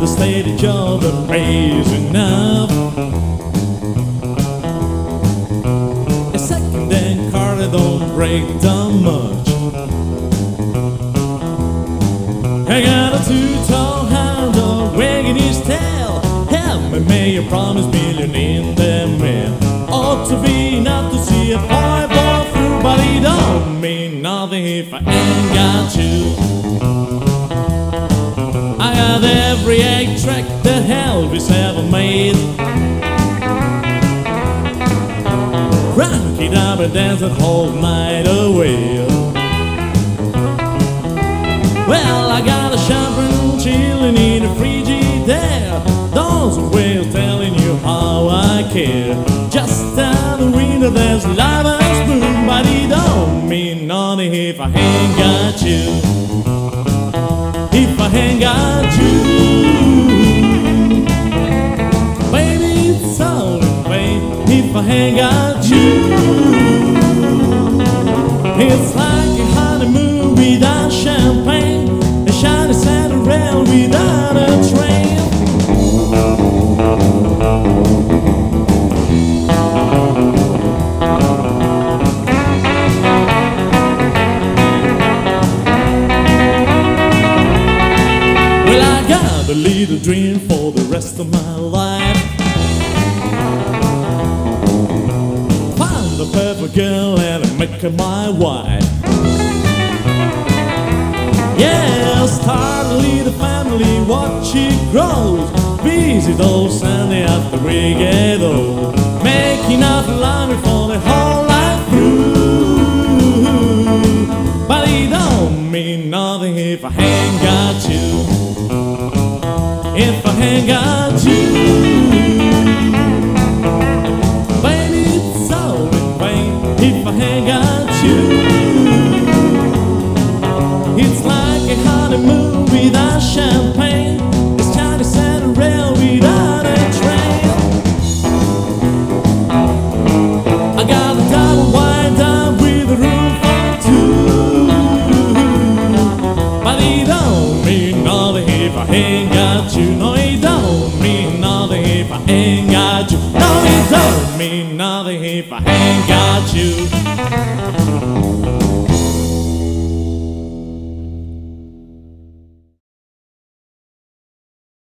the steady job that pays enough. A second-hand car that don't break down much. I got a two-tone hound dog wagging his tail. Help me, may I promise million in the mail. Ought to be enough to see a boy go through, but it don't mean nothing if I ain't got you. I got every 8-track that Elvis ever made. Crank it up and dance the whole night away. Well, I got a champagne chilling in the Frigidaire. Those ways telling you how I care. Just out the window there's lovers moon, but it don't mean nothing if I ain't got you. If I ain't got you, baby, it's all in vain. If I ain't got you, it's like a honeymoon without champagne, a shiny Santa rail without a train. Well, I got a little dream for the rest of my life. Find the perfect girl and make her my wife. Yeah, start a little family, watch it grow. Visit old Sandy after we get old. Make enough money for the whole life through. But it don't mean nothing if I ain't got you. If I ain't got you, baby, it's all in vain. If I ain't got you, it's like a honeymoon without champagne. It's Johnny Santa rail without a train. I got a double wide down with a room for two. But it don't mean nothing if I ain't got you. No, it don't mean nothing if I ain't got you. No, it don't mean nothing if I ain't got you.